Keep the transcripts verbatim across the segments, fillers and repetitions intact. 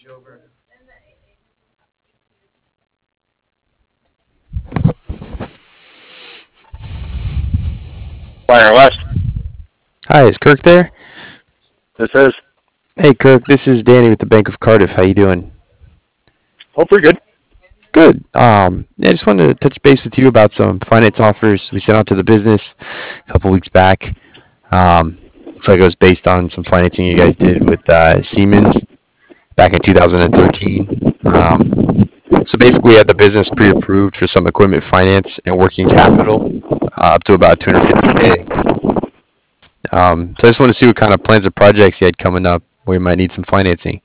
Fire West. Hi, is Kirk there? This is. Hey, Kirk, this is Danny with the Bank of Cardiff. How you doing? Oh, pretty good. Good. Um, yeah, I just wanted to touch base with you about some finance offers we sent out to the business a couple weeks back. Um, looks like it was based on some financing you guys did with uh, Siemens back in two thousand thirteen. Um, so basically, we had the business pre-approved for some equipment finance and working capital uh, up to about two hundred fifty k. Um, so I just want to see what kind of plans or projects you had coming up where you might need some financing.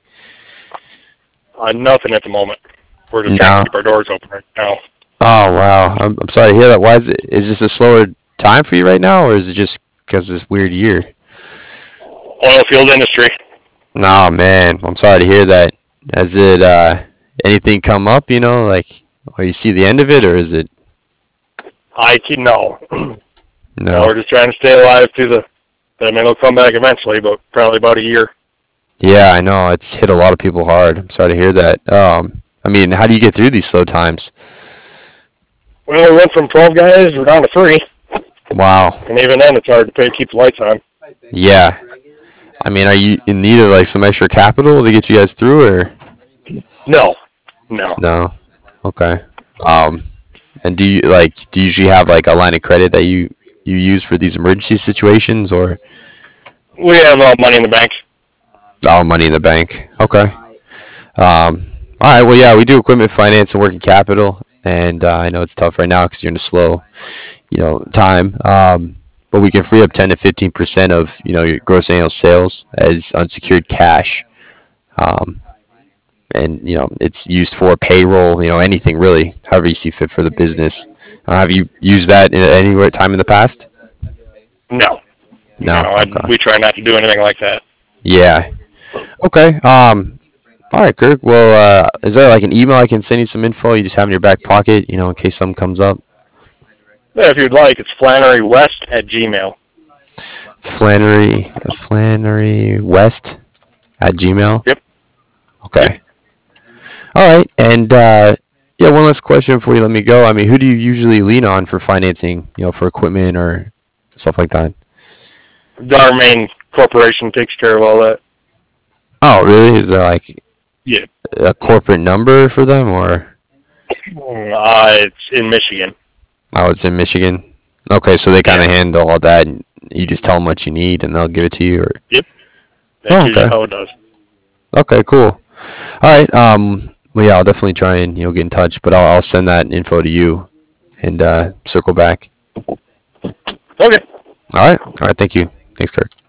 Uh, nothing at the moment. We're just trying to No. keep our doors open right now. Oh wow, I'm I'm sorry to hear that. Why is it? Is this a slower time for you right now, or is it just because of this weird year? Oil field industry. No man, I'm sorry to hear that. Has it uh, anything come up? You know, like, or you see the end of it, or is it I keep no. no. no? We're just trying to stay alive to the. I mean, it'll come back eventually, but probably about a year. Yeah, I know it's hit a lot of people hard. I'm sorry to hear that. Um, I mean, how do you get through these slow times? Well, we went from twelve guys, we're down to three, Wow. and even then, it's hard to pay keep the lights on. Yeah. I mean, are you in need of like some extra capital to get you guys through, or No, no. no? Okay. Um, and do you like do you usually have like a line of credit that you you use for these emergency situations, or We have uh, money in the bank. all money in the bank? Okay. Um, all right. Well, yeah, we do equipment finance and working capital, and uh, I know it's tough right now because you're in a slow, you know, time. Um, but we can free up ten to fifteen percent of you know your gross annual sales as unsecured cash. Um, and you know it's used for payroll, you know anything really, however you see fit for the business. Uh, have you used that in any time in the past? No, no. No. I, Okay. we try not to do anything like that. Yeah. Okay. Um. All right, Kirk. Well, uh, is there like an email I can send you some info? You just have in your back pocket, you know, in case something comes up. Yeah, if you'd like, it's Flannery West at Gmail. Flannery Flannery West at Gmail. Yep. Yep. Okay. All right. And uh, yeah, one last question before you let me go. I mean, who do you usually lean on for financing? You know, for equipment or stuff like that. Our main corporation takes care of all that. Oh, really? Is there like Yeah. a corporate number for them, or Uh, it's in Michigan. oh, it's in Michigan? Okay, so they kind Yeah. of handle all that, and you just tell them what you need, and they'll give it to you. Or Yep. That's oh, usually okay, how it does. okay, cool. All right. Um. Well, yeah, I'll definitely try and you know get in touch, but I'll I'll send that info to you and uh, circle back. Okay. All right. All right. Thank you. Thanks, Kirk.